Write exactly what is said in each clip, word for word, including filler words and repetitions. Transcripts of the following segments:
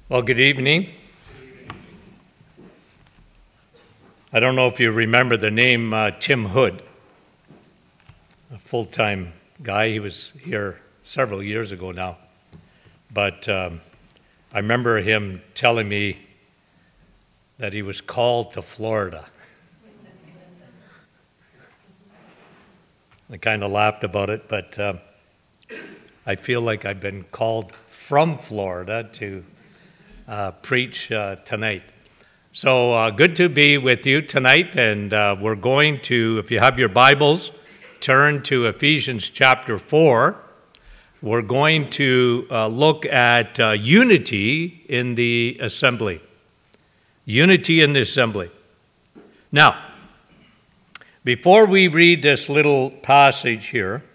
Well, good evening. I don't know if you remember the name uh, Tim Hood, a full-time guy. He was here several years ago now. But um, I remember him telling me that he was called to Florida. I kind of laughed about it, but uh, I feel like I've been called from Florida to uh, preach uh, tonight. So uh, good to be with you tonight, and uh, we're going to, if you have your Bibles, turn to Ephesians chapter four. We're going to uh, look at uh, unity in the assembly. Unity in the assembly. Now, before we read this little passage here,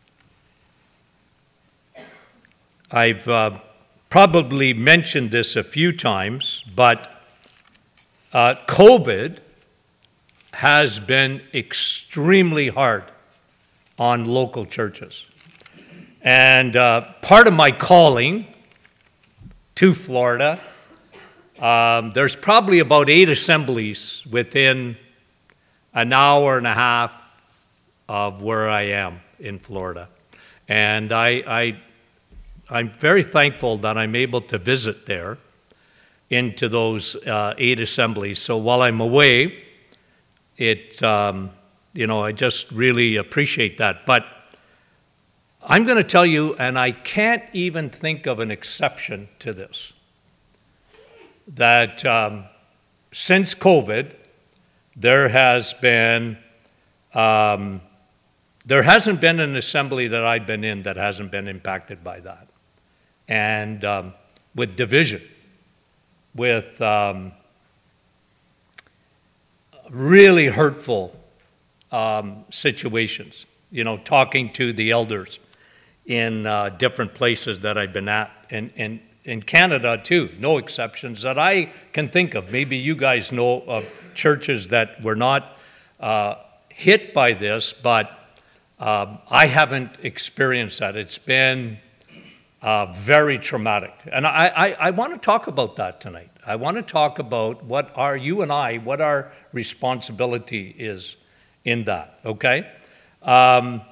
I've uh, probably mentioned this a few times, but uh, COVID has been extremely hard on local churches. And uh, part of my calling to Florida, um, there's probably about eight assemblies within an hour and a half of where I am in Florida. And I, I, I'm very thankful that I'm able to visit there into those uh, eight assemblies. So while I'm away, it, um, you know, I just really appreciate that. But I'm going to tell you, and I can't even think of an exception to this, that um, since COVID, there has been, um, there hasn't been an assembly that I've been in that hasn't been impacted by that. And um, with division, with um, really hurtful um, situations, you know, talking to the elders in uh, different places that I've been at, and, and in Canada too, no exceptions that I can think of. Maybe you guys know of churches that were not uh, hit by this, but um, I haven't experienced that. It's been uh, very traumatic. And I, I, I want to talk about that tonight. I want to talk about what our, you and I, what our responsibility is in that, okay? Um,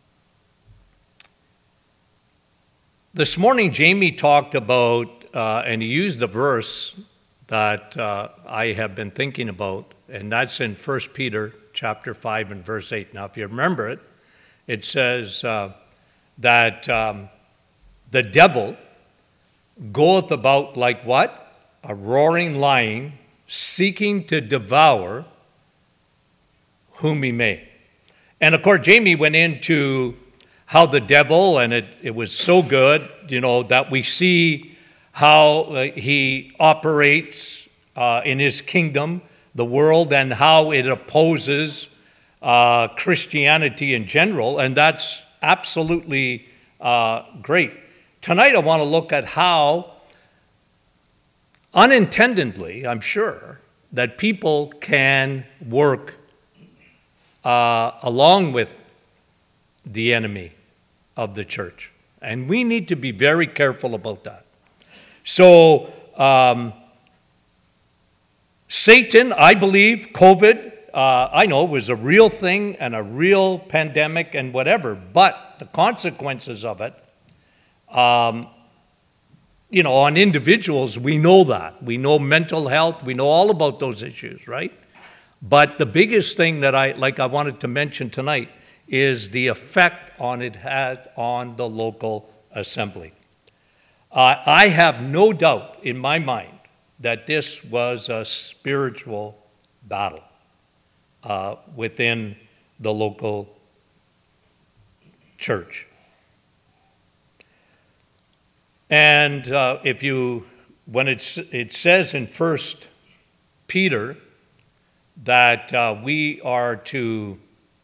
this morning, Jamie talked about, uh, and he used a verse that uh, I have been thinking about, and that's in First Peter chapter five and verse eight. Now, if you remember it, it says uh, that um, the devil goeth about like what? A roaring lion, seeking to devour whom he may. And of course, Jamie went into how the devil, and it, it was so good, you know, that we see how uh, he operates uh, in his kingdom, the world, and how it opposes uh, Christianity in general, and that's absolutely uh, great. Tonight I want to look at how, unintendedly, I'm sure, that people can work uh, along with the enemy of the church. And we need to be very careful about that. So, um, Satan, I believe, COVID, uh, I know, was a real thing and a real pandemic and whatever, but the consequences of it, um, you know, on individuals, we know that. We know mental health, we know all about those issues, right? But the biggest thing that I, like I wanted to mention tonight, is the effect on it had on the local assembly. Uh, I have no doubt in my mind that this was a spiritual battle uh, within the local church. And uh, if you, when it's, it says in First Peter that uh, we are to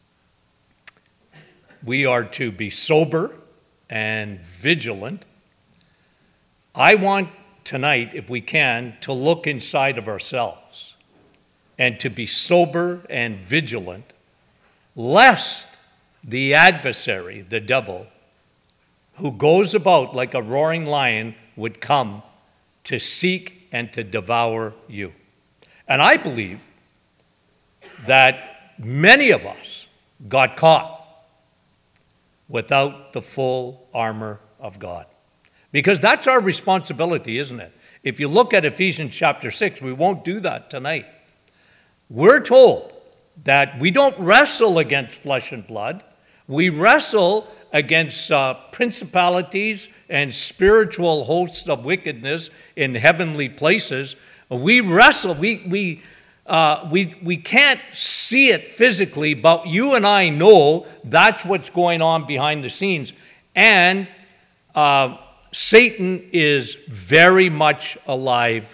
we are to be sober and vigilant, I want tonight, if we can, to look inside of ourselves and to be sober and vigilant, lest the adversary, the devil, who goes about like a roaring lion, would come to seek and to devour you. And I believe that many of us got caught without the full armor of God. Because that's our responsibility, isn't it? If you look at Ephesians chapter six, we won't do that tonight. We're told that we don't wrestle against flesh and blood. We wrestle against uh, principalities and spiritual hosts of wickedness in heavenly places. We wrestle. We we uh, we we can't see it physically, but you and I know that's what's going on behind the scenes. And uh, Satan is very much alive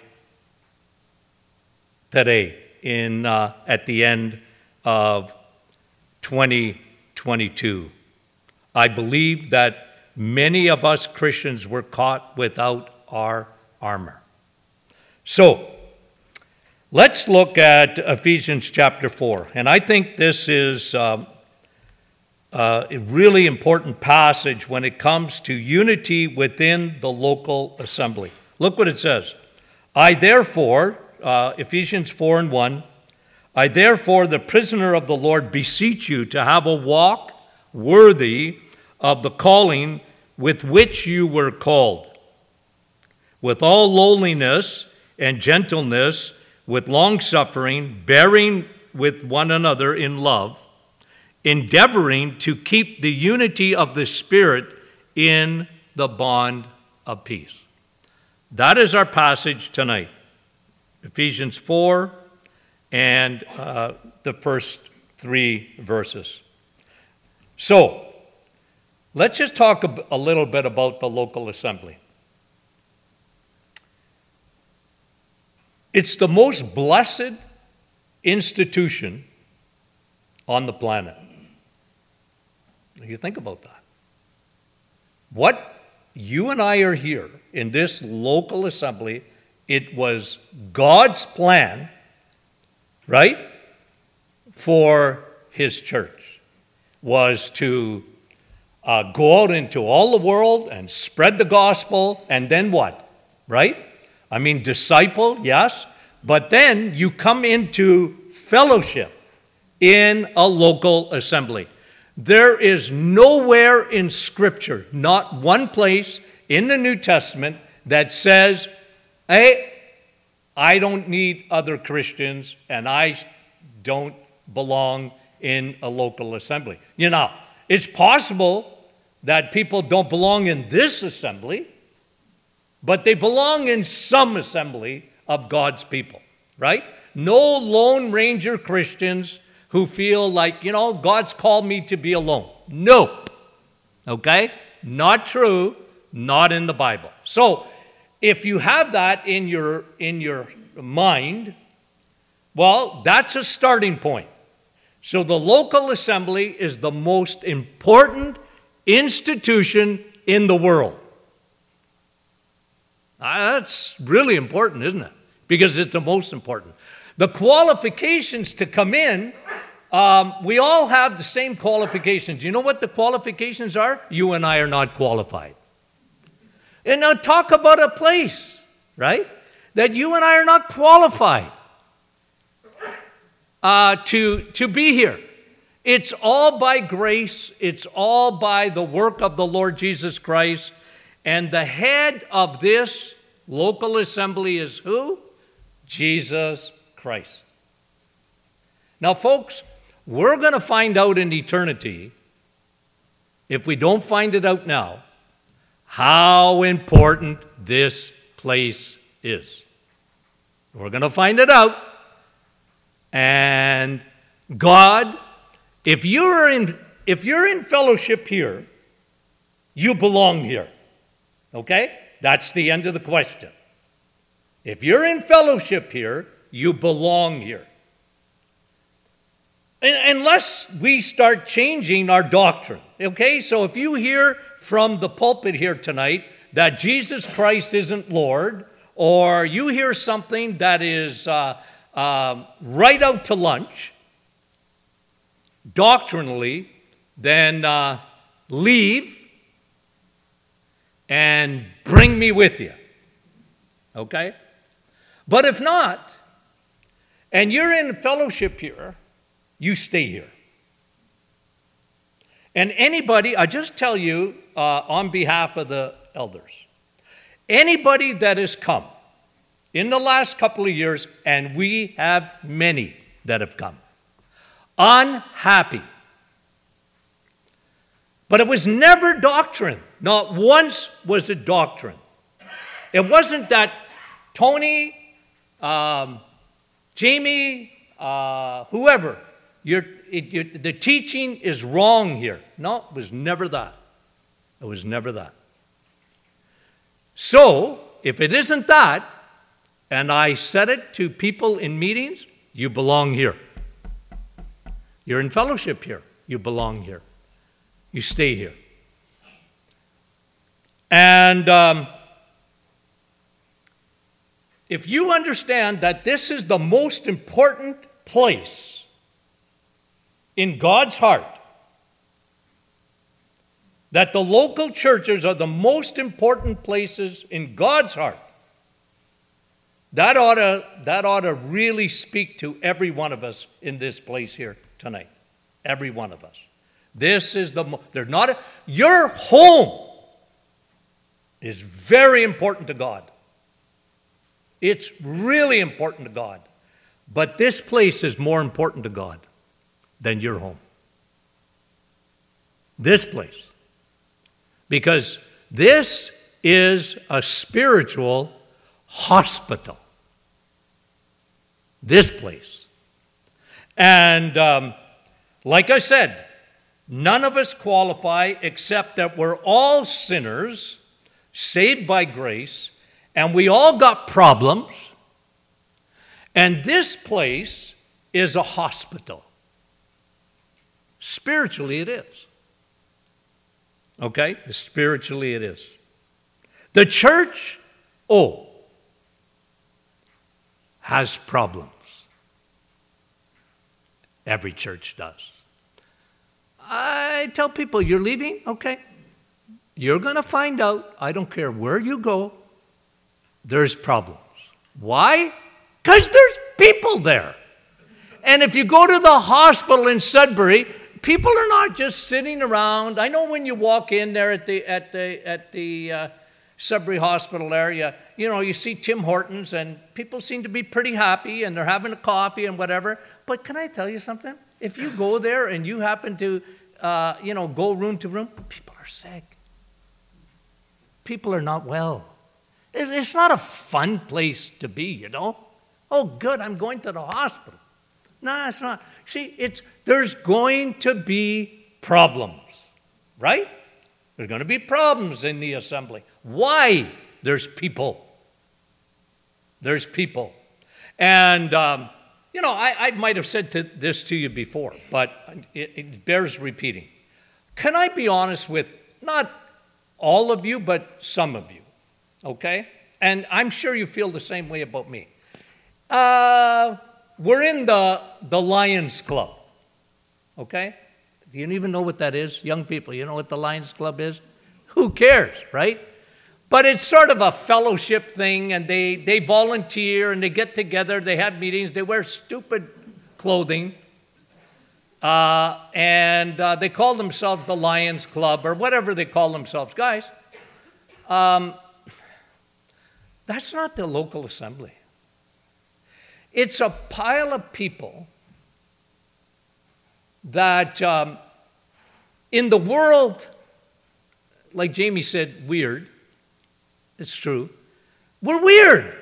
today. In uh, at the end of twenty twenty-two. I believe that many of us Christians were caught without our armor. So, let's look at Ephesians chapter four. And I think this is um, uh, a really important passage when it comes to unity within the local assembly. Look what it says. I therefore, uh, Ephesians four and one, I therefore, the prisoner of the Lord, beseech you to have a walk worthy of the calling with which you were called, with all lowliness and gentleness, with long-suffering, bearing with one another in love, endeavoring to keep the unity of the Spirit in the bond of peace. That is our passage tonight, Ephesians four and uh, the first three verses. So, let's just talk a, a little bit about the local assembly. It's the most blessed institution on the planet. You think about that. What you and I are here in this local assembly, it was God's plan, right, for his church, was to uh, go out into all the world and spread the gospel, and then what, right? I mean, disciple, yes, but then you come into fellowship in a local assembly. There is nowhere in Scripture, not one place in the New Testament that says, hey, I don't need other Christians and I don't belong in a local assembly. You know, it's possible that people don't belong in this assembly, but they belong in some assembly of God's people, right? No Lone Ranger Christians who feel like, you know, God's called me to be alone. No. Okay? Not true, not in the Bible. So, if you have that in your in your mind, well, that's a starting point. So the local assembly is the most important institution in the world. That's really important, isn't it? Because it's the most important. The qualifications to come in, um, we all have the same qualifications. You know what the qualifications are? You and I are not qualified. And now talk about a place, right, that you and I are not qualified uh, to, to be here. It's all by grace. It's all by the work of the Lord Jesus Christ. And the head of this local assembly is who? Jesus Christ. Now, folks, we're going to find out in eternity, if we don't find it out now, how important this place is. We're going to find it out. And God, if you're in if you're in fellowship here, you belong here. Okay? That's the end of the question. If you're in fellowship here, you belong here. Unless we start changing our doctrine. Okay? So if you hear from the pulpit here tonight that Jesus Christ isn't Lord, or you hear something that is uh, uh, right out to lunch, doctrinally, then uh, leave and bring me with you. okay? But if not, and you're in fellowship here, you stay here. And anybody, I just tell you uh, on behalf of the elders, anybody that has come in the last couple of years, and we have many that have come, unhappy. But it was never doctrine. Not once was it doctrine. It wasn't that Tony, um, Jamie, uh, whoever, you're, it, you're, the teaching is wrong here. No, it was never that. It was never that. So, if it isn't that, and I said it to people in meetings, you belong here. You're in fellowship here. You belong here. You stay here. And um, if you understand that this is the most important place in God's heart, that the local churches are the most important places in God's heart, that ought to, that ought to really speak to every one of us in this place here tonight. Every one of us. This is the, they're not, a, your home is very important to God. It's really important to God. But this place is more important to God than your home. This place. Because this is a spiritual hospital. This place. And um, like I said, none of us qualify except that we're all sinners, saved by grace, and we all got problems. And this place is a hospital. Spiritually, it is. Okay? Spiritually, it is. The church, oh, has problems. Every church does. I tell people, you're leaving? Okay. You're going to find out, I don't care where you go, there's problems. Why? Because there's people there. And if you go to the hospital in Sudbury, people are not just sitting around. I know when you walk in there at the at the at the uh, Sudbury Hospital area, you know, you see Tim Hortons, and people seem to be pretty happy, and they're having a coffee and whatever. But can I tell you something? If you go there and you happen to, uh, you know, go room to room, people are sick. People are not well. It's, it's not a fun place to be, you know. Oh, good, I'm going to the hospital. No, it's not. See, it's there's going to be problems, right? There's going to be problems in the assembly. Why? There's people. There's people. And, um, you know, I, I might have said to, this to you before, but it, it bears repeating. Can I be honest with not all of you, but some of you, okay? And I'm sure you feel the same way about me. Uh... We're in the, the Lions Club, okay? Do you even know what that is? Young people, you know what the Lions Club is? Who cares, right? But it's sort of a fellowship thing, and they, they volunteer, and they get together, they have meetings, they wear stupid clothing, uh, and uh, they call themselves the Lions Club, or whatever they call themselves. Guys, um, that's not the local assembly. It's a pile of people that um, in the world, like Jamie said, weird. It's true. We're weird.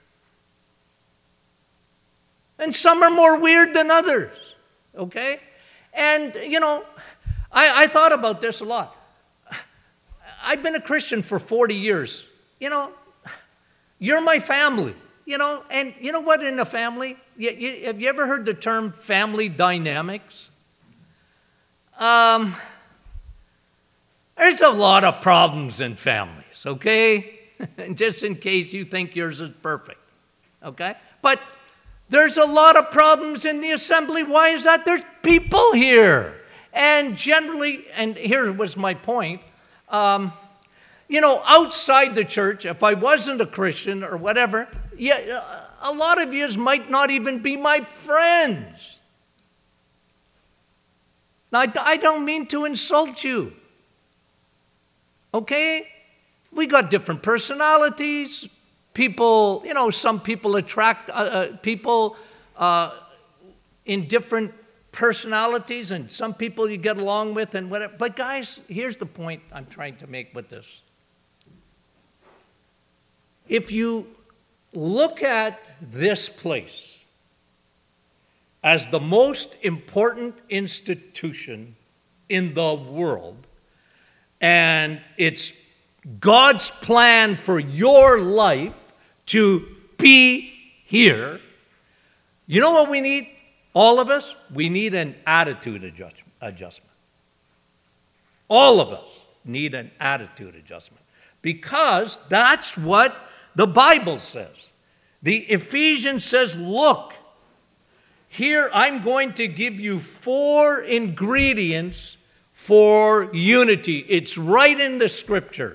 And some are more weird than others, okay? And, you know, I, I thought about this a lot. I've been a Christian for forty years. You know, you're my family. You know, and you know what in a family? You, you, have you ever heard the term family dynamics? Um, there's a lot of problems in families, okay? Just in case you think yours is perfect, okay? But there's a lot of problems in the assembly. Why is that? There's people here. And generally, and here was my point, um, you know, outside the church, if I wasn't a Christian or whatever, yeah, a lot of you might not even be my friends. Now, I don't mean to insult you. Okay? We got different personalities. People, you know, some people attract uh, uh, people uh, in different personalities, and some people you get along with and whatever. But guys, here's the point I'm trying to make with this. If you look at this place as the most important institution in the world, and it's God's plan for your life to be here, you know what we need? All of us, we need an attitude adjustment. All of us need an attitude adjustment because that's what the Bible says. The Ephesians says, look, here I'm going to give you four ingredients for unity. It's right in the scriptures.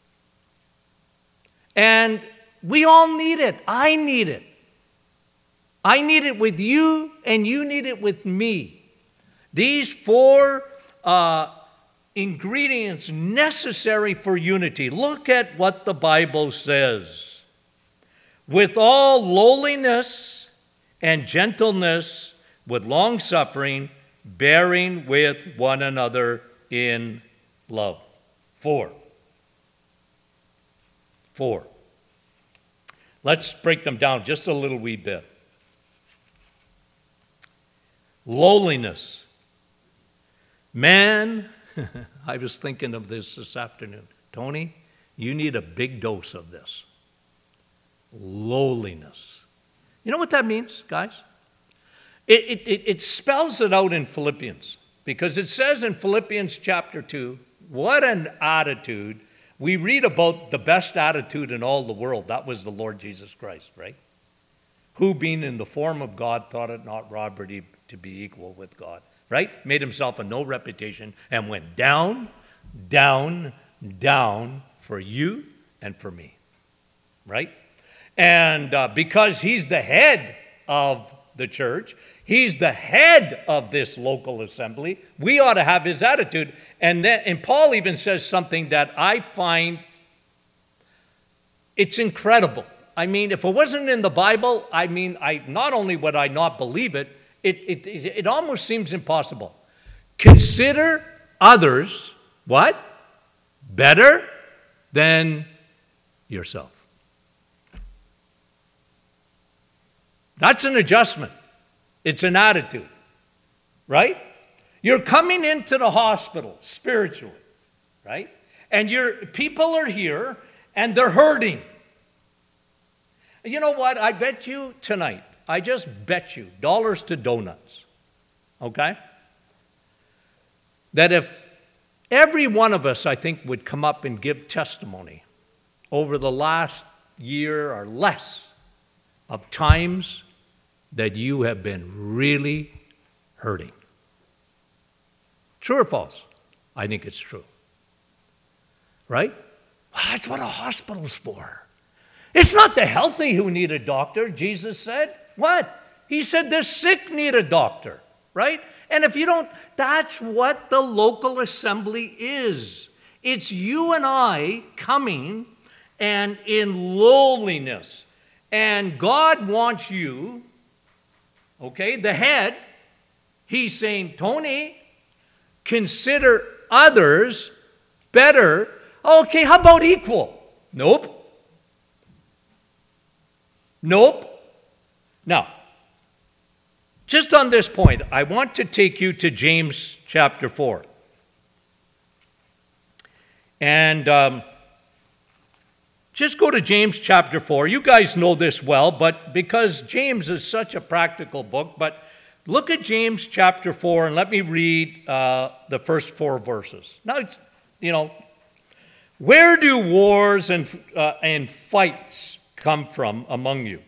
And we all need it. I need it. I need it with you, and you need it with me. These four uh, ingredients necessary for unity. Look at what the Bible says. With all lowliness and gentleness, with long-suffering, bearing with one another in love. Four. Four. Let's break them down just a little wee bit. Lowliness. Man, I was thinking of this this afternoon. Tony, you need a big dose of this. Lowliness. You know what that means, guys? It, it, it spells it out in Philippians, because it says in Philippians chapter two, what an attitude. We read about the best attitude in all the world. That was the Lord Jesus Christ, right? Who, being in the form of God, thought it not robbery to be equal with God, right? Made himself of no reputation and went down, down, down for you and for me, right? And uh, because he's the head of the church, he's the head of this local assembly, we ought to have his attitude. And, then, and Paul even says something that I find, it's incredible. I mean, if it wasn't in the Bible, I mean, I not only would I not believe it, it, it, it, it almost seems impossible. Consider others, what? Better than yourself. That's an adjustment. It's an attitude, right? You're coming into the hospital spiritually, right? And your people are here and they're hurting. You know what? I bet you tonight, I just bet you, dollars to donuts, okay? That if every one of us, I think, would come up and give testimony over the last year or less of times that you have been really hurting. True or false? I think it's true. Right? Well, that's what a hospital's for. It's not the healthy who need a doctor, Jesus said. What? He said the sick need a doctor, right? And if you don't, that's what the local assembly is. It's you and I coming and in lowliness. And God wants you, okay, the head, he's saying, Tony, consider others better. Okay, how about equal? Nope. Nope. Now, just on this point, I want to take you to James chapter four. And um, just go to James chapter four. You guys know this well, but because James is such a practical book, but look at James chapter four and let me read uh, the first four verses. Now, it's, you know, where do wars and, uh, and fights come from among you?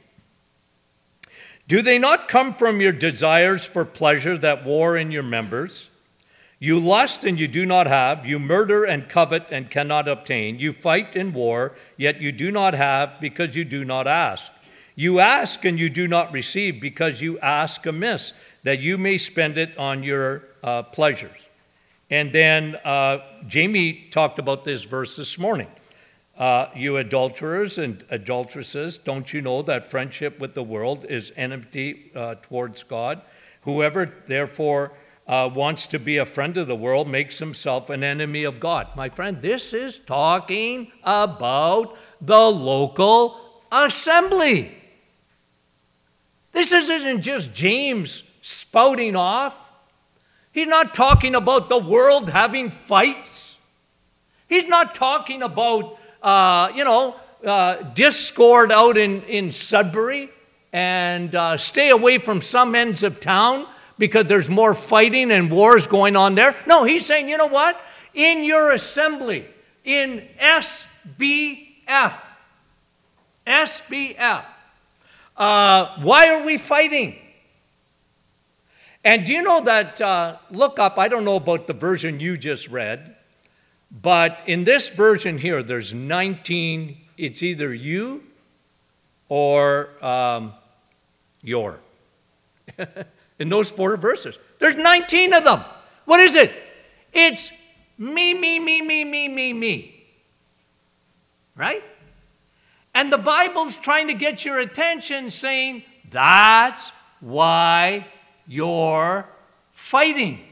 Do they not come from your desires for pleasure that war in your members? You lust and you do not have. You murder and covet and cannot obtain. You fight in war, yet you do not have because you do not ask. You ask and you do not receive because you ask amiss, that you may spend it on your uh, pleasures. And then uh, Jamie talked about this verse this morning. Uh, you adulterers and adulteresses, don't you know that friendship with the world is enmity uh, towards God? Whoever, therefore, uh, wants to be a friend of the world makes himself an enemy of God. My friend, this is talking about the local assembly. This isn't just James spouting off. He's not talking about the world having fights. He's not talking about, uh, you know, uh, discord out in, in Sudbury and uh, stay away from some ends of town because there's more fighting and wars going on there. No, he's saying, you know what? In your assembly, in S B F, S B F, uh, why are we fighting? And do you know that, uh, look up, I don't know about the version you just read, but in this version here, there's nineteen, it's either you or um, your. In those four verses. There's nineteen of them. What is it? It's me, me, me, me, me, me, me. Right? And the Bible's trying to get your attention saying, that's why you're fighting.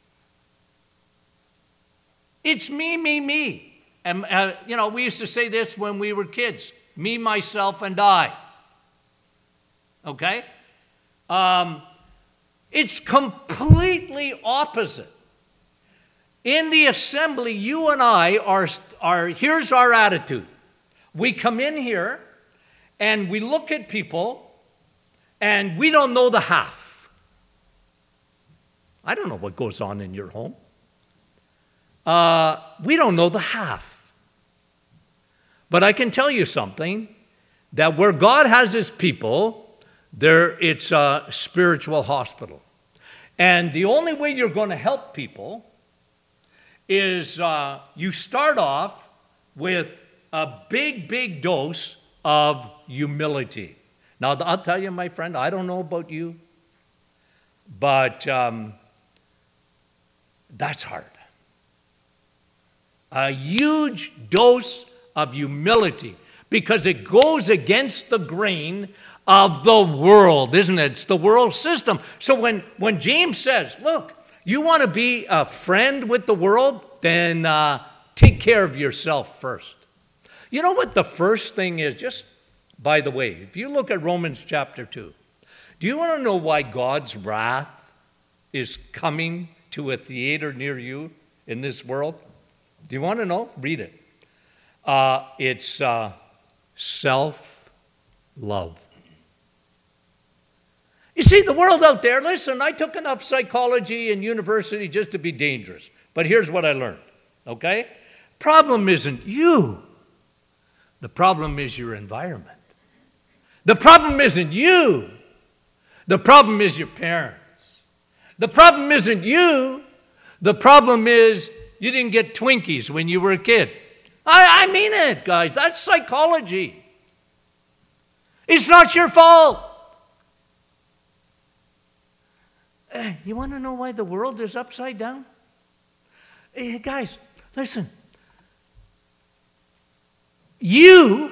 It's me, me, me. And, uh, you know, we used to say this when we were kids. Me, myself, and I. Okay? Um, it's completely opposite. In the assembly, you and I are, are, here's our attitude. We come in here and we look at people and we don't know the half. I don't know what goes on in your home. Uh, we don't know the half. But I can tell you something, that where God has his people, there it's a spiritual hospital. And the only way you're going to help people is uh, you start off with a big, big dose of humility. Now, I'll tell you, my friend, I don't know about you, but um, that's hard. A huge dose of humility, because it goes against the grain of the world, isn't it? It's the world system. So when, when James says, look, you want to be a friend with the world, then uh, take care of yourself first. You know what the first thing is? Just by the way, if you look at Romans chapter two, do you want to know why God's wrath is coming to a theater near you in this world? Do you want to know? Read it. Uh, it's uh, self-love. You see, the world out there, listen, I took enough psychology in university just to be dangerous. But here's what I learned, okay? Problem isn't you. The problem is your environment. The problem isn't you. The problem is your parents. The problem isn't you. The problem is you didn't get Twinkies when you were a kid. I, I mean it, guys. That's psychology. It's not your fault. Uh, you want to know why the world is upside down? Hey, guys, listen. You,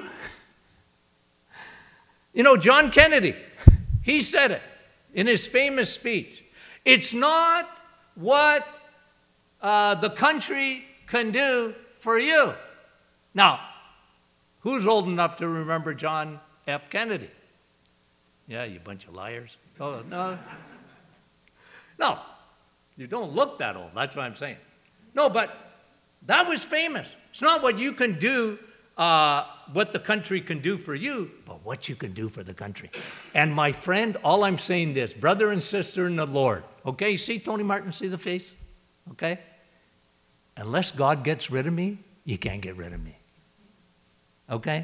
you know, John Kennedy, he said it in his famous speech. It's not what uh, the country can do for you. Now, who's old enough to remember John F. Kennedy? Yeah, you bunch of liars. Oh, no. No, you don't look that old. That's what I'm saying. No, but that was famous. It's not what you can do, uh, what the country can do for you, but what you can do for the country. And my friend, all I'm saying this, brother and sister in the Lord, okay? You see Tony Martin, see the face? Okay? Unless God gets rid of me, you can't get rid of me. Okay?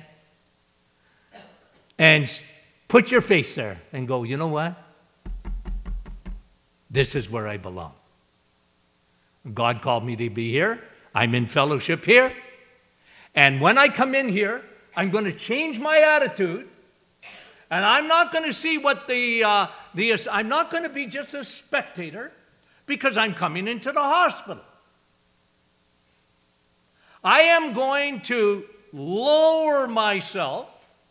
And put your face there and go, you know what? This is where I belong. God called me to be here. I'm in fellowship here. And when I come in here, I'm going to change my attitude. And I'm not going to see what the, uh, the, I'm not going to be just a spectator because I'm coming into the hospital. I am going to lower myself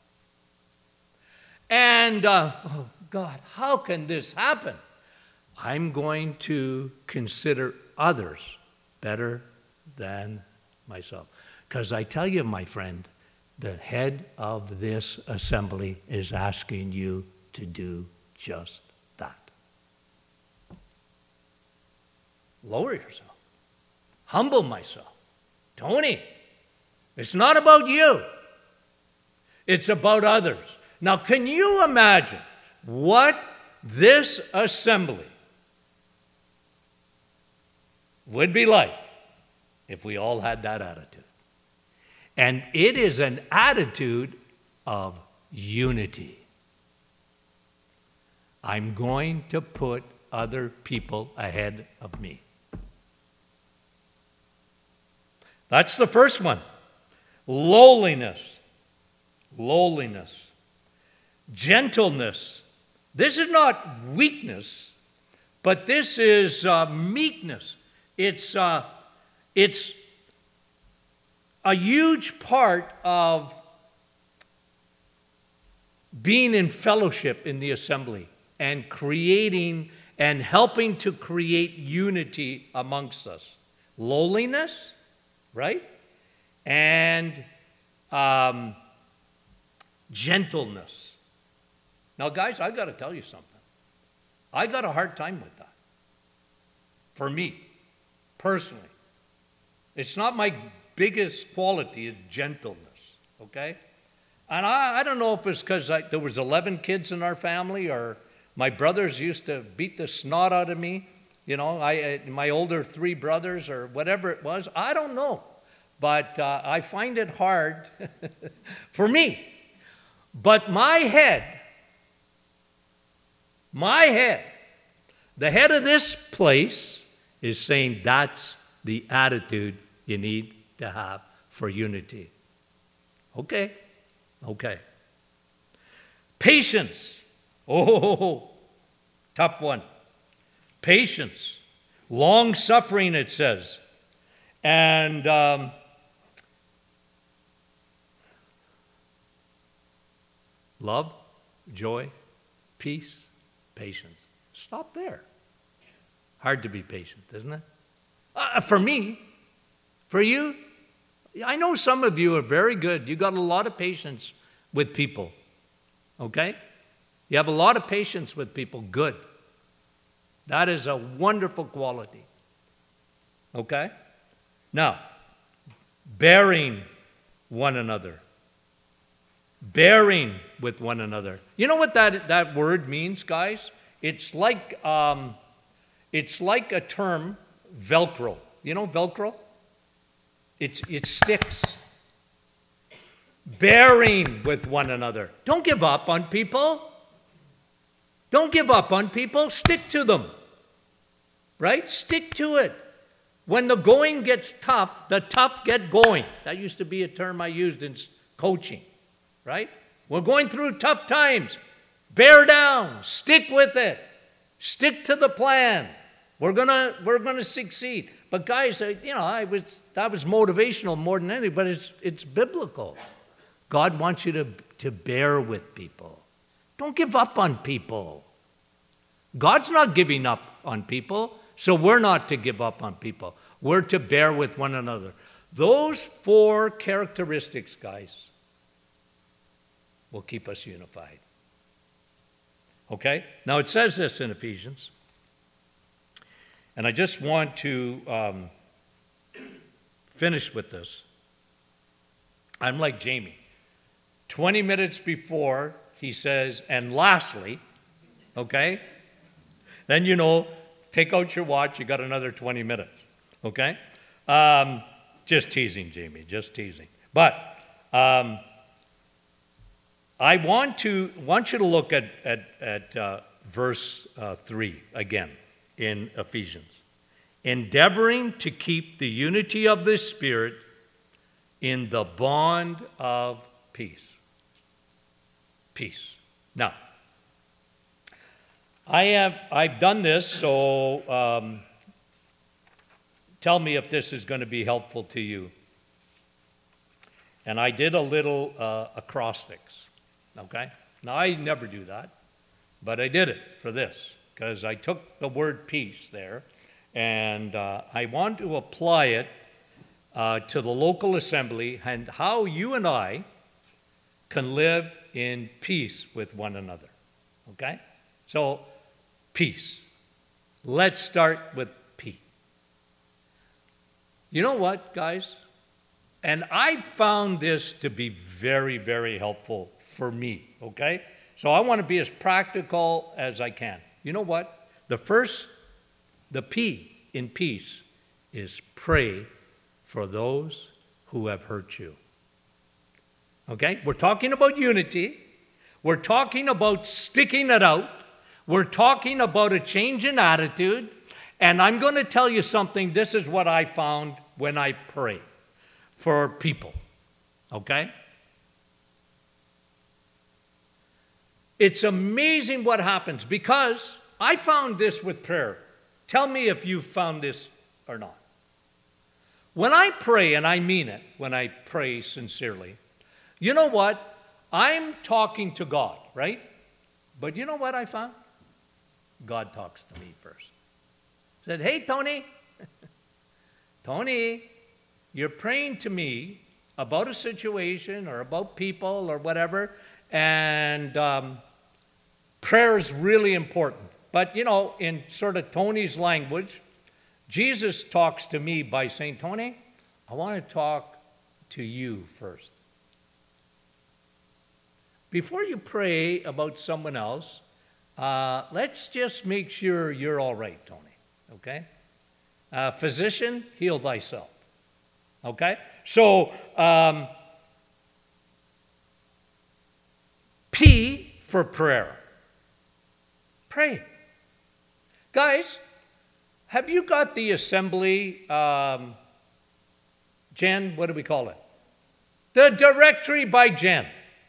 and, uh, oh God, how can this happen? I'm going to consider others better than myself. Because I tell you, my friend, the head of this assembly is asking you to do just that. Lower yourself. Humble myself. Tony, it's not about you. It's about others. Now, can you imagine what this assembly would be like if we all had that attitude? And it is an attitude of unity. I'm going to put other people ahead of me. That's the first one. Lowliness. Lowliness. Gentleness. This is not weakness, but this is uh, meekness. It's, uh, it's a huge part of being in fellowship in the assembly and creating and helping to create unity amongst us. Lowliness, right? And um, gentleness. Now, guys, I got to tell you something. I got a hard time with that. For me, personally. It's not my biggest quality, is gentleness, okay? And I, I don't know if it's because there was eleven kids in our family, or my brothers used to beat the snot out of me. You know, I, my older three brothers, or whatever it was. I don't know. But uh, I find it hard for me. But my head, my head, the head of this place is saying that's the attitude you need to have for unity. Okay, okay. Patience. Oh, tough one. Patience. Long suffering, it says. And um, love, joy, peace, patience. Stop there. Hard to be patient, isn't it? Uh, for me, for you, I know some of you are very good. You got a lot of patience with people, okay? You have a lot of patience with people. Good. That is a wonderful quality, okay? Now, bearing one another. Bearing with one another. You know what that, that word means, guys? It's like, um, it's like a term, Velcro. You know Velcro? It, it sticks. Bearing with one another. Don't give up on people. Don't give up on people. Stick to them. Right? Stick to it. When the going gets tough, the tough get going. That used to be a term I used in coaching. Right? We're going through tough times. Bear down. Stick with it. Stick to the plan. We're gonna we're gonna succeed. But guys, you know, I was that was motivational more than anything. But it's it's biblical. God wants you to to bear with people. Don't give up on people. God's not giving up on people, so we're not to give up on people. We're to bear with one another. Those four characteristics, guys, will keep us unified. Okay? Now it says this in Ephesians, and I just want to um, finish with this. I'm like Jamie. twenty minutes before he says, and lastly, okay? Then you know, take out your watch, you got another twenty minutes, okay? Um, just teasing, Jamie, just teasing. But um, I want to want you to look at, at, at uh, verse uh, three again in Ephesians. endeavoring to keep the unity of the Spirit in the bond of peace. Peace. Now, I have, I've done this, so um, tell me if this is going to be helpful to you. And I did a little uh, acrostics, okay? Now, I never do that, but I did it for this, because I took the word peace there, and uh, I want to apply it uh, to the local assembly and how you and I can live in peace with one another, okay? So, peace. Let's start with P. You know what, guys? And I found this to be very, very helpful for me, okay? So I want to be as practical as I can. You know what? The first, the P in peace is pray for those who have hurt you. Okay? We're talking about unity. We're talking about sticking it out. We're talking about a change in attitude. And I'm going to tell you something. This is what I found when I pray for people. Okay? It's amazing what happens because I found this with prayer. Tell me if you found this or not. When I pray, and I mean it, when I pray sincerely, you know what? I'm talking to God, right? But you know what I found? God talks to me first. He said, hey, Tony, Tony, you're praying to me about a situation or about people or whatever, and um, prayer is really important. But, you know, in sort of Tony's language, Jesus talks to me by saying, Tony, I want to talk to you first. Before you pray about someone else, uh, let's just make sure you're all right, Tony, okay? Uh, physician, heal thyself, okay? So, um, P for prayer. Pray. Guys, have you got the assembly, um, Jen, what do we call it? The directory by Jen.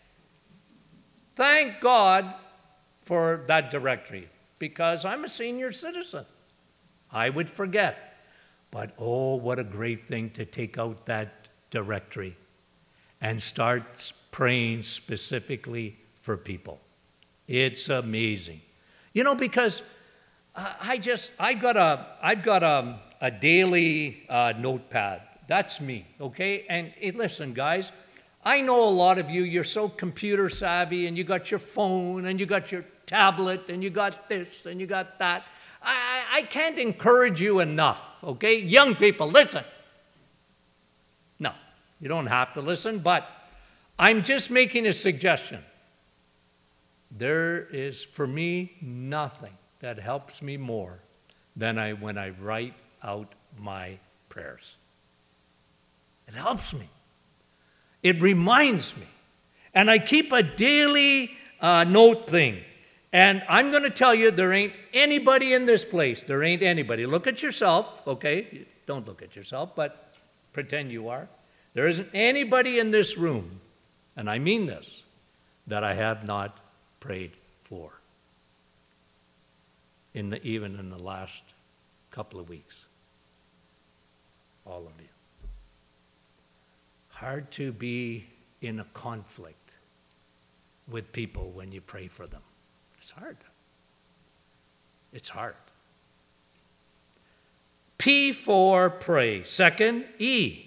Thank God for that directory, because I'm a senior citizen. I would forget. But oh, what a great thing to take out that directory and start praying specifically for people. It's amazing. You know, because I just, I've got a, I've got a, a daily uh, notepad. That's me, okay? And hey, listen, guys, I know a lot of you, you're so computer savvy, and you got your phone, and you got your tablet, and you got this, and you got that. I, I can't encourage you enough, okay? Young people, listen. No, you don't have to listen, but I'm just making a suggestion. There is, for me, nothing that helps me more than I when I write out my prayers. It helps me. It reminds me. And I keep a daily uh, note thing. And I'm going to tell you, there ain't anybody in this place. There ain't anybody. Look at yourself, okay? Don't look at yourself, but pretend you are. There isn't anybody in this room, and I mean this, that I have not prayed for, in the, even in the last couple of weeks. All of you. Hard to be in a conflict with people when you pray for them. It's hard. It's hard. P for pray. Second, E.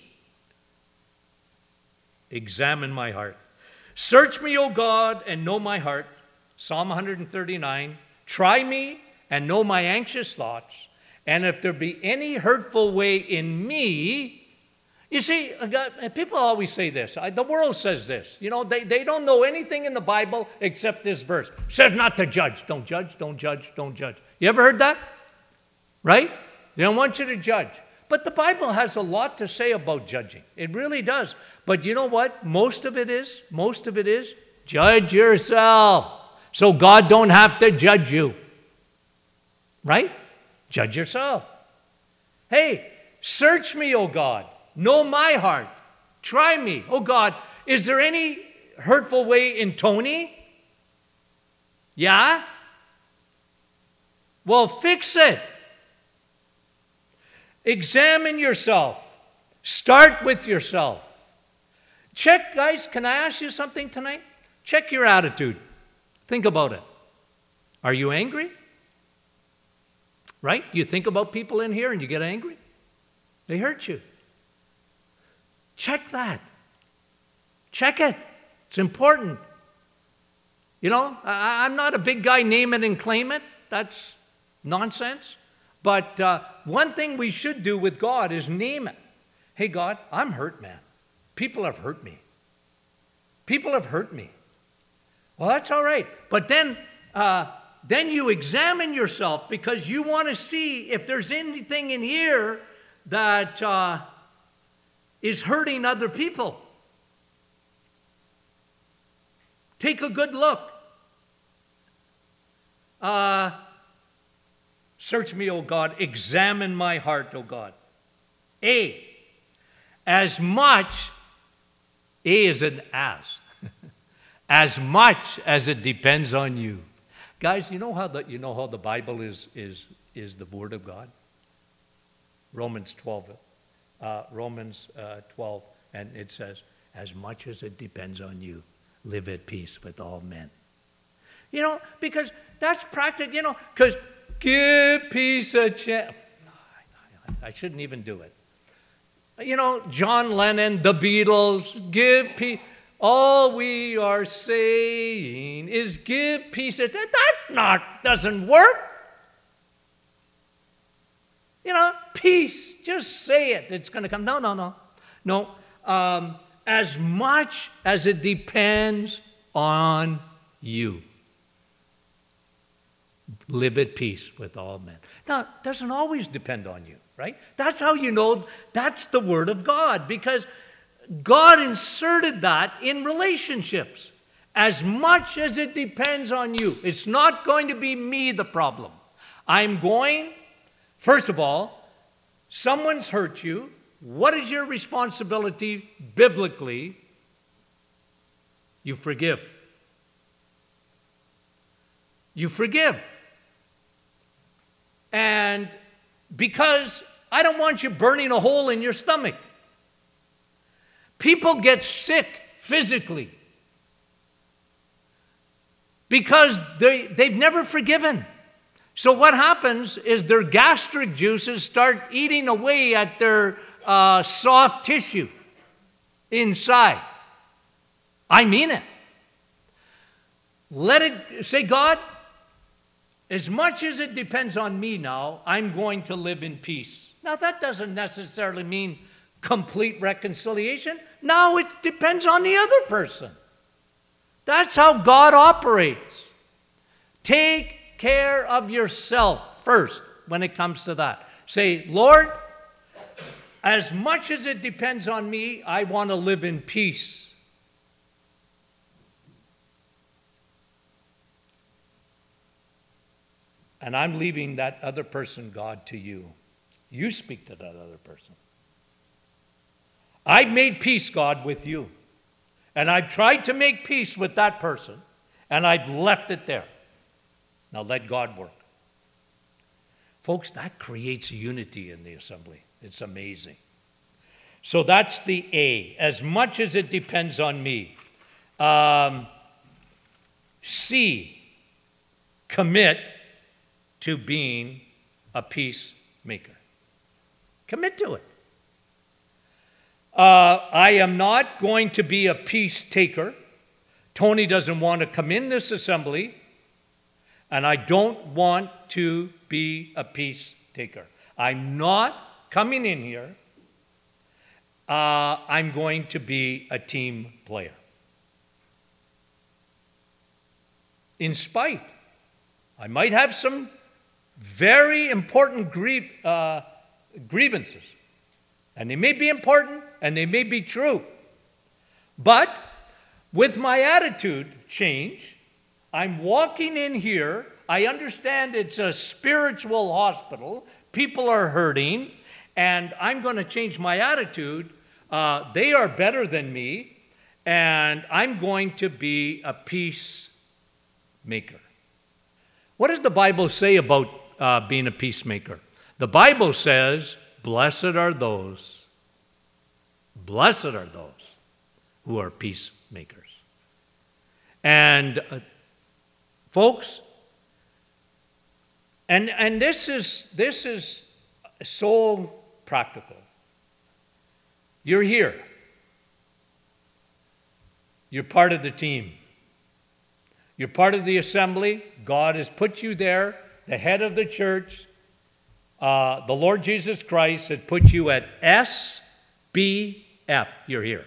Examine my heart. Search me, O God, and know my heart. Psalm one thirty-nine. Try me and know my anxious thoughts. And if there be any hurtful way in me, you see, people always say this. The world says this. You know, they, they don't know anything in the Bible except this verse. It says not to judge. Don't judge, don't judge, don't judge. You ever heard that? Right? They don't want you to judge. But the Bible has a lot to say about judging. It really does. But you know what? Most of it is, most of it is, judge yourself. So God don't have to judge you. Right? Judge yourself. Hey, search me, O God. Know my heart. Try me. Oh God, is there any hurtful way in Tony? Yeah? Well, fix it. Examine yourself. Start with yourself. Check, guys, can I ask you something tonight? Check your attitude. Think about it. Are you angry? Right? You think about people in here and you get angry? They hurt you. Check that. Check it. It's important. You know, I, I'm not a big guy, name it and claim it. That's nonsense. But uh, one thing we should do with God is name it. Hey, God, I'm hurt, man. People have hurt me. People have hurt me. Well, that's all right. But then, uh, then you examine yourself because you want to see if there's anything in here that uh, is hurting other people. Take a good look. Uh, search me, O God. Examine my heart, O God. A, as much, A is an as. As much as it depends on you. Guys, you know how the, you know how the Bible is, is, is the Word of God? Romans twelve. Uh, Romans uh, twelve, and it says, as much as it depends on you, live at peace with all men. You know, because that's practical, you know, because give peace a chance. I shouldn't even do it. You know, John Lennon, the Beatles, give peace. All we are saying is give peace a chance. That not, doesn't work. You know, peace, just say it. It's going to come. No, no, no. No, um, as much as it depends on you. Live at peace with all men. Now, it doesn't always depend on you, right? That's how you know that's the Word of God, because God inserted that in relationships. As much as it depends on you. It's not going to be me the problem. I'm going, first of all, someone's hurt you. What is your responsibility biblically? You forgive. You forgive. And because I don't want you burning a hole in your stomach. People get sick physically because they, they've never forgiven. So what happens is their gastric juices start eating away at their uh, soft tissue inside. I mean it. Let it, say, God, as much as it depends on me now, I'm going to live in peace. Now, that doesn't necessarily mean complete reconciliation. Now it depends on the other person. That's how God operates. Take care of yourself first when it comes to that. Say, Lord, as much as it depends on me, I want to live in peace. And I'm leaving that other person, God, to you. You speak to that other person. I've made peace, God, with you. And I've tried to make peace with that person, and I've left it there. Now let God work. Folks, that creates unity in the assembly. It's amazing. So that's the A, as much as it depends on me. Um, C, commit to being a peacemaker. Commit to it. Uh, I am not going to be a peace taker. Tony doesn't want to come in this assembly, and I don't want to be a peace taker. I'm not coming in here. Uh, I'm going to be a team player. In spite, I might have some very important grie- uh, grievances, and they may be important, and they may be true. But with my attitude change, I'm walking in here. I understand it's a spiritual hospital. People are hurting. and I'm going to change my attitude. Uh, they are better than me, and I'm going to be a peacemaker. What does the Bible say about uh, being a peacemaker? The Bible says, blessed are those, blessed are those who are peacemakers. And uh, folks, and and this is this is so practical. You're here. You're part of the team. You're part of the assembly. God has put you there, the head of the church. Uh, the Lord Jesus Christ has put you at S B F. You're here.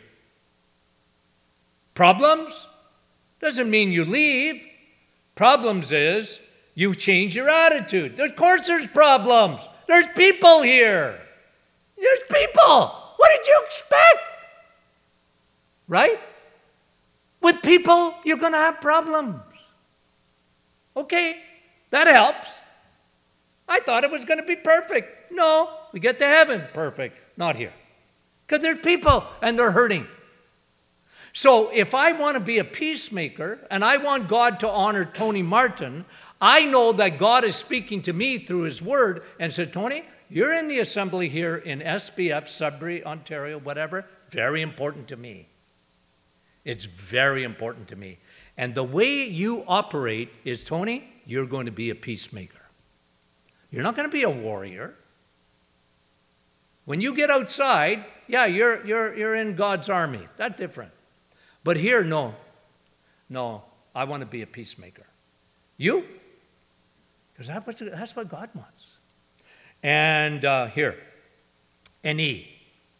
Problems? Doesn't mean you leave. Problems is you change your attitude. Of course there's problems. There's people here. There's people. What did you expect? Right? With people, you're going to have problems. Okay, that helps. I thought it was going to be perfect. No, we get to heaven perfect. Not here. Because there's people and they're hurting. So if I want to be a peacemaker and I want God to honor Tony Martin, I know that God is speaking to me through his word and said, Tony, you're in the assembly here in S B F, Sudbury, Ontario, whatever. Very important to me. It's very important to me. And the way you operate is, Tony, you're going to be a peacemaker. You're not going to be a warrior. When you get outside, yeah, you're, you're, you're in God's army. That's different. But here, no. No, I want to be a peacemaker. You? Because that's what God wants. And uh, here, N E.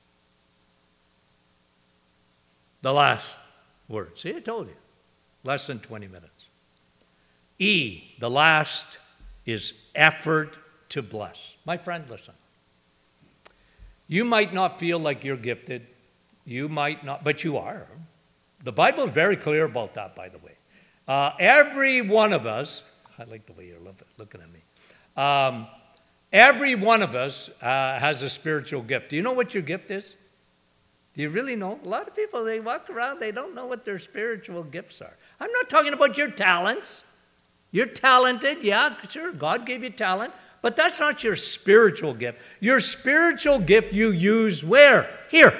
The last word. See, I told you. Less than twenty minutes. E, the last, is effort to bless. My friend, listen. You might not feel like you're gifted. You might not, but you are. The Bible is very clear about that, by the way. Uh, every one of us, I like the way you're looking at me. Um, every one of us uh, has a spiritual gift. Do you know what your gift is? Do you really know? A lot of people, they walk around, they don't know what their spiritual gifts are. I'm not talking about your talents. You're talented, yeah, sure, God gave you talent, but that's not your spiritual gift. Your spiritual gift you use where? Here.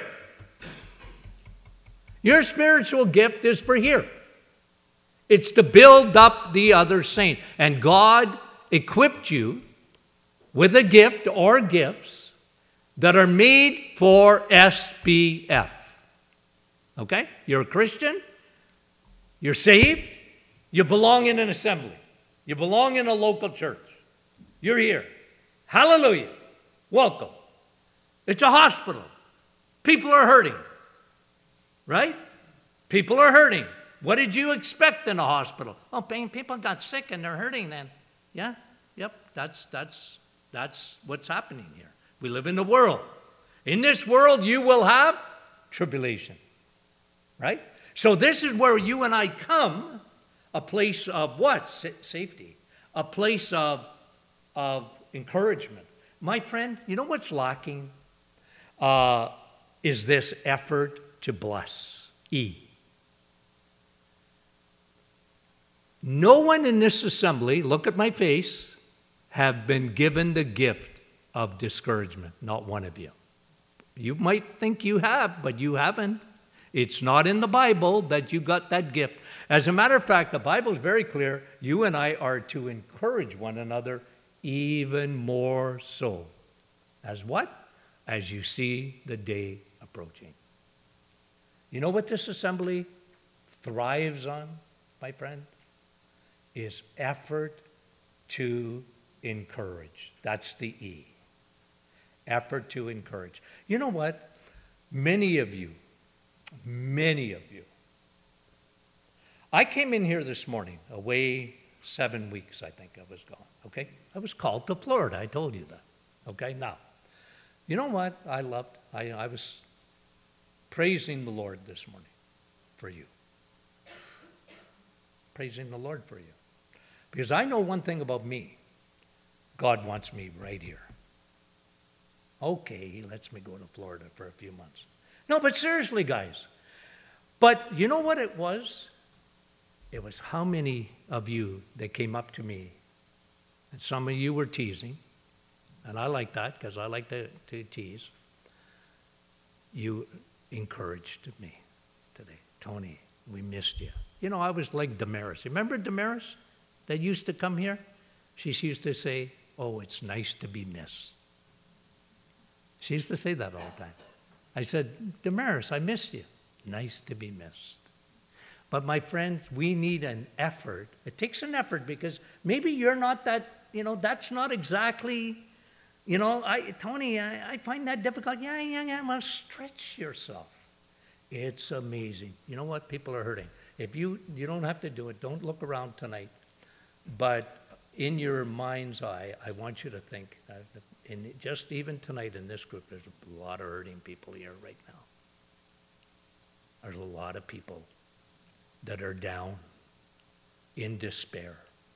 Your spiritual gift is for here. It's to build up the other saint. And God equipped you with a gift or gifts that are made for S B F. Okay? You're a Christian. You're saved. You belong in an assembly. You belong in a local church. You're here. Hallelujah. Welcome. It's a hospital. People are hurting. Right? People are hurting. What did you expect in a hospital? Oh, people got sick and they're hurting then. Yeah? Yep. That's, that's, that's what's happening here. We live in the world. In this world, you will have tribulation. Right? So this is where you and I come, a place of what? Sa- safety. A place of, of encouragement. My friend, you know what's lacking? Uh, is this effort to bless. E. No one in this assembly, look at my face, have been given the gift of discouragement. Not one of you. You might think you have, but you haven't. It's not in the Bible that you got that gift. As a matter of fact, the Bible is very clear. You and I are to encourage one another even more so. As what? As you see the day approaching. You know what this assembly thrives on, my friend? Is effort to encourage. That's the E. Effort to encourage. You know what? Many of you, many of you. I came in here this morning, away seven weeks, I think I was gone, okay? I was called to Florida, I told you that, okay? Now, you know what I loved? I, I was praising the Lord this morning for you. Praising the Lord for you. Because I know one thing about me. God wants me right here. Okay, he lets me go to Florida for a few months. No, but seriously, guys. But you know what it was? It was how many of you that came up to me, and some of you were teasing, and I like that because I like to, to tease. You encouraged me today. Tony, we missed you. You know, I was like Damaris. Remember Damaris that used to come here? She used to say, oh, it's nice to be missed. She used to say that all the time. I said, Damaris, I miss you. Nice to be missed. But my friends, we need an effort. It takes an effort because maybe you're not that, you know, that's not exactly, you know, I, Tony, I, I find that difficult. Yeah, yeah, yeah, must stretch yourself. It's amazing. You know what? People are hurting. If you, you don't have to do it, don't look around tonight. But in your mind's eye, I want you to think, uh, in just even tonight in this group, there's a lot of hurting people here right now. There's a lot of people that are down in despair.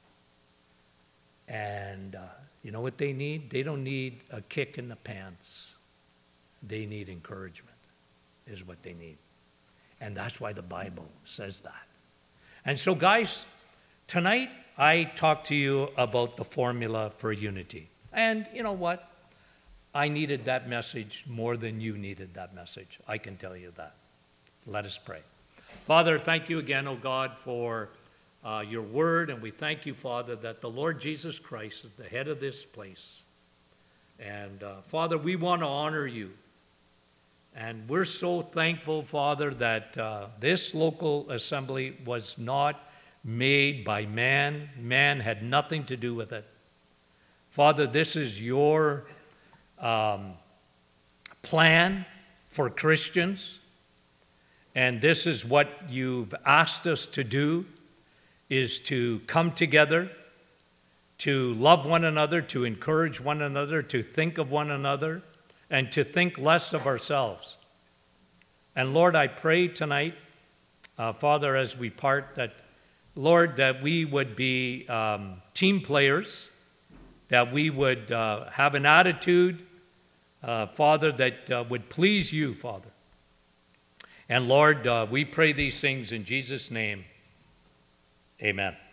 And uh, you know what they need? They don't need a kick in the pants. They need encouragement, is what they need. And that's why the Bible says that. And so, guys, tonight I talk to you about the formula for unity. And you know what? I needed that message more than you needed that message. I can tell you that. Let us pray. Father, thank you again, oh God, for uh, your word. And we thank you, Father, that the Lord Jesus Christ is the head of this place. And uh, Father, we want to honor you. And we're so thankful, Father, that uh, this local assembly was not made by man. Man had nothing to do with it. Father, this is your um, plan for Christians. And this is what you've asked us to do, is to come together, to love one another, to encourage one another, to think of one another, and to think less of ourselves. And Lord, I pray tonight, uh, Father, as we part, that, Lord, that we would be um, team players, that we would uh, have an attitude, uh, Father, that uh, would please you, Father. And Lord, uh, we pray these things in Jesus' name. Amen.